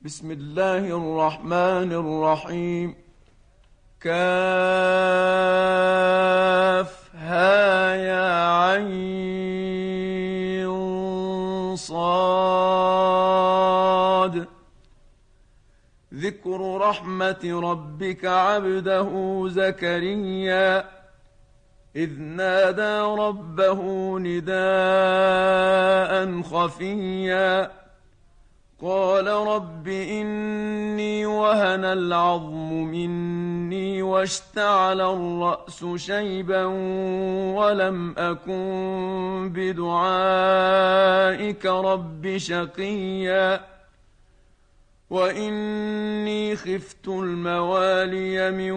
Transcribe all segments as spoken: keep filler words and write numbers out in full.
بسم الله الرحمن الرحيم. كافها يا عين صاد. ذكر رحمة ربك عبده زكريا إذ نادى ربه نداء خفيا قال رب إني وهن العظم مني واشتعل الرأس شيبا ولم أكن بدعائك رب شقيا وإني خفت الموالي من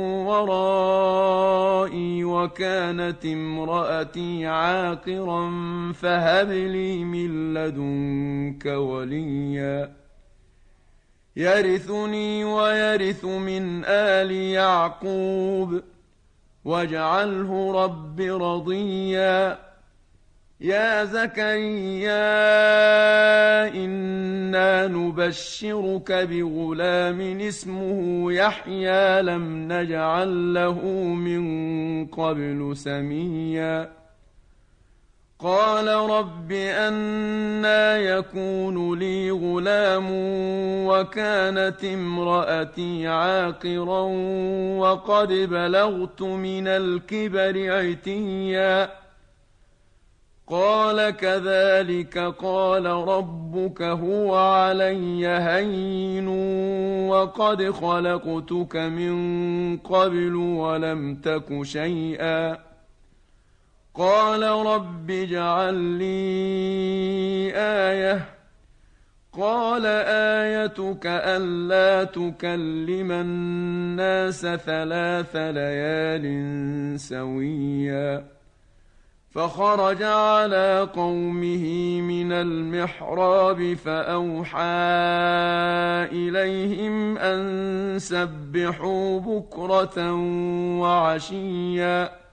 ورائي وكانت امرأتي عاقرا فهب لي من لدنك وليا يرثني ويرث من آل يعقوب واجعله رب رضيا يا زكريا إنا نبشرك بغلام اسمه يحيى لم نجعل له من قبل سميا قال رب أنى يكون لي غلام وكانت امرأتي عاقرا وقد بلغت من الكبر عتيا قال كذلك قال ربك هو علي هين وقد خلقتك من قبل ولم تك شيئا قال رب اجعل لي آية قال آيتك ألا تكلم الناس ثلاث ليال سويا فخرج على قومه من المحراب فأوحى إليهم أن سبحوا بكرة وعشيا